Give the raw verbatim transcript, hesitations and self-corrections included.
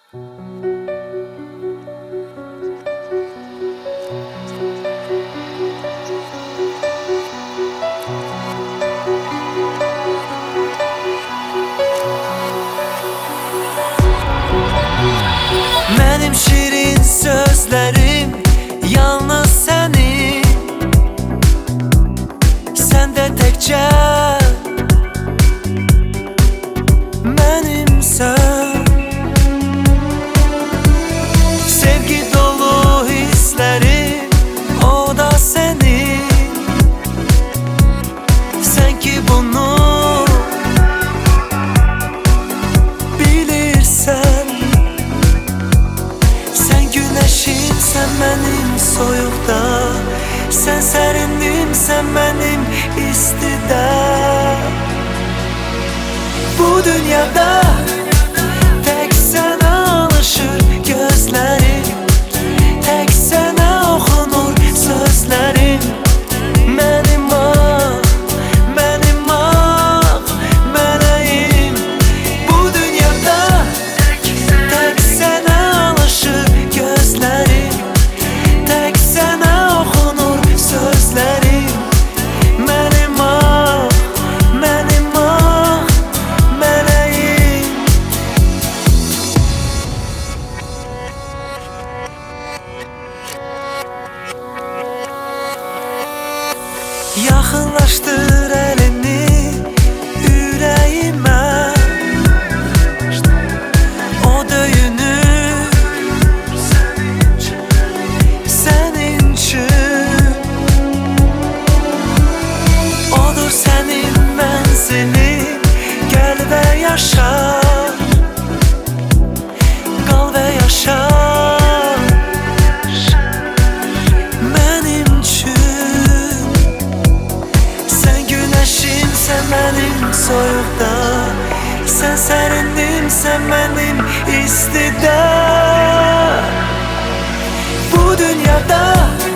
Mənim şirin sözlərim yalnız sənin, səndə təkcə mənimsən. Sevgi dolu hisslərim, o da sənin. Sən ki bunu bilirsən. Sən mənim soyuqda, sən sərindim, sən mənim istidə. Bu dünyada tək sənə alışır gözlərim, tək sənə oxunur sözlərim. Mənim ah, mənim ah, mələyim. Bu dünyada tək sənə alışır gözlərim, tək sənə oxunur sözlərim. Mənim ah, mənim ah, mələyim. Yaxınlaşdır əlini ürəyimə, o döyünür sənin üçün. Odur sənin mənzilin, gəl və yaşa, qal və yaşa mənim üçün. Sən günəşim, sən mənim soyuqda, sən sərindim, sən mənim istidə. Bu dünyada